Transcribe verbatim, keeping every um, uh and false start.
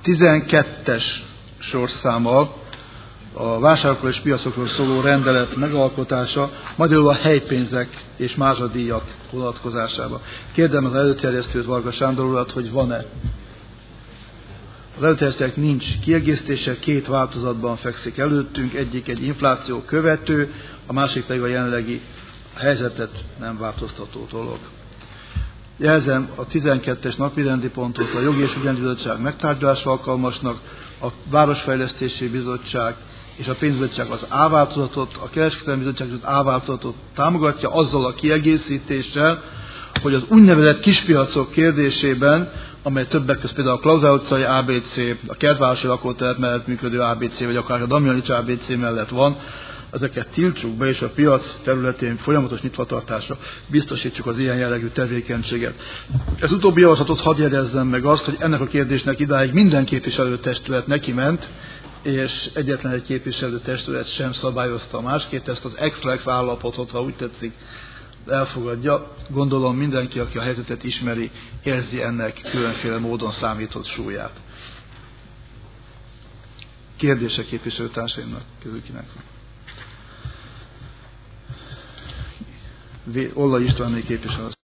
tizenkettes sorszámmal a vásárokról és piacokról szóló rendelet megalkotása, magyarul a helypénzek és mázsadíjak vonatkozásában. Kérdem az előterjesztőt, Varga Sándor urat, hogy van-e. Az előterjesztőnek nincs kiegészítése, két változatban fekszik előttünk, egyik egy infláció követő, a másik pedig a jelenlegi helyzetet nem változtató dolog. Jelzem a tizenkettes napirendi pontot a Jogi és Ügyrendi Bizottság megtárgyalásra alkalmasnak, a Városfejlesztési Bizottság és a Pénzbizottság az A változatot, a Kereskedelmi Bizottság az A változatot támogatja azzal a kiegészítéssel, hogy az úgynevezett kispiacok kérdésében, amely többek között például a Klauzál utcai á bé cé, a Kertvárosi lakótelep mellett működő á bé cé, vagy akár a Damjanics á bé cé mellett van, ezeket tiltsuk be, és a piac területén folyamatos nyitvatartásra biztosítsuk az ilyen jellegű tevékenységet. Ez utóbbi javaslatot hadd jegyezzem meg azt, hogy ennek a kérdésnek idáig minden képviselőtestület neki ment, és egyetlen egy képviselőtestület sem szabályozta másképp, ezt az ex-lex állapotot, ha úgy tetszik, elfogadja. Gondolom mindenki, aki a helyzetet ismeri, érzi ennek különféle módon számított súlyát. Kérdése képviselőtársaimnak közül kinek van? Olla Istvánné képviselő.